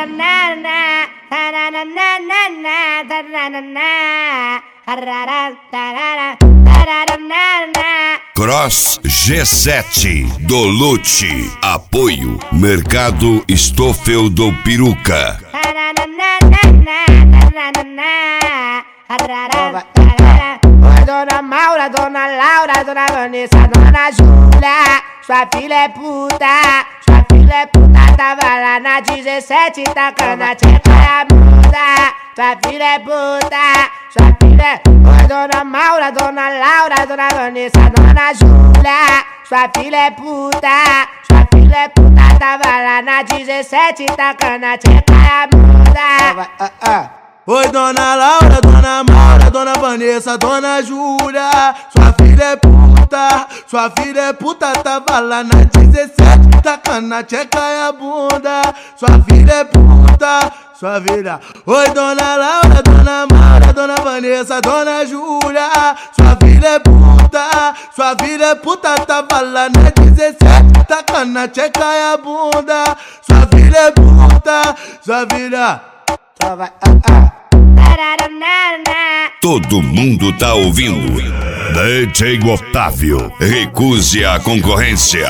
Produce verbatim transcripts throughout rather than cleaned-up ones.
Cross G sete do Lute. Apoio Mercado Stoffel do Peruca. Oi, dona Maura, dona Laura, dona Vanessa, dona Júlia, sua filha é puta, sua filha é puta, tava lá na dezessete, tacando a tcheca e a bunda. Sua filha é puta, sua filha é... Oi, dona Maura, dona Laura, dona Vanessa, dona Júlia, sua filha é puta, sua filha é puta, tava lá na dezessete, tacando a tcheca e a bunda. Oi, dona Laura, dona Maura, dona Vanessa, dona Júlia, sua filha é puta, sua filha é puta, tava lá na dezessete, tacando a tcheca e a bunda. Sua filha é puta, sua filha. Oi, dona Laura, dona Maura, dona Vanessa, dona Júlia, sua filha é puta, sua filha é puta, tava lá na dezessete, tacando a tcheca e a bunda. Sua filha é puta, sua filha. Só vai, ah, ah. Todo mundo tá ouvindo. D J Otávio, recuse a concorrência.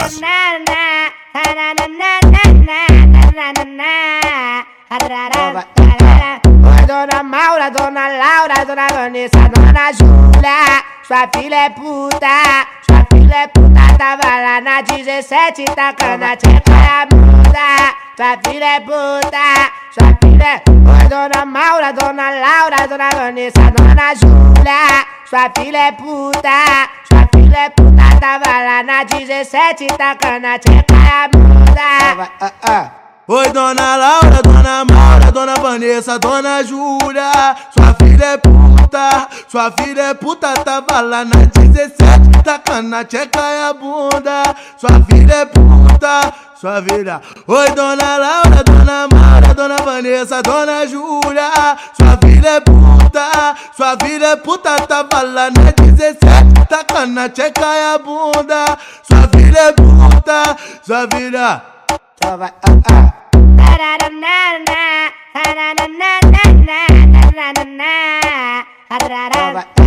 Oi, dona Maura, dona Laura, dona Vanessa, dona Júlia, sua filha é puta, sua filha é puta, tava lá na dezessete, tacando a tcheca e a bunda. Sua filha é puta, sua filha é... Oi, dona Maura, dona Laura, dona Vanessa, dona Júlia, sua filha é puta, sua filha é puta, tava lá na dezessete, tacando a tcheca e a bunda. Oi, dona Laura, dona Maura, dona Vanessa, dona Júlia, sua filha é puta, sua filha é puta, tava lá na dezessete, tacando a tcheca e a bunda. Sua filha é puta, sua filha. Oi, dona Laura, dona Maura, dona Vanessa, dona Júlia, sua filha é puta, sua filha é puta, tava lá na dezessete, tacando a tcheca e a bunda. Sua filha é puta, sua filha. Só vai, ah, ah.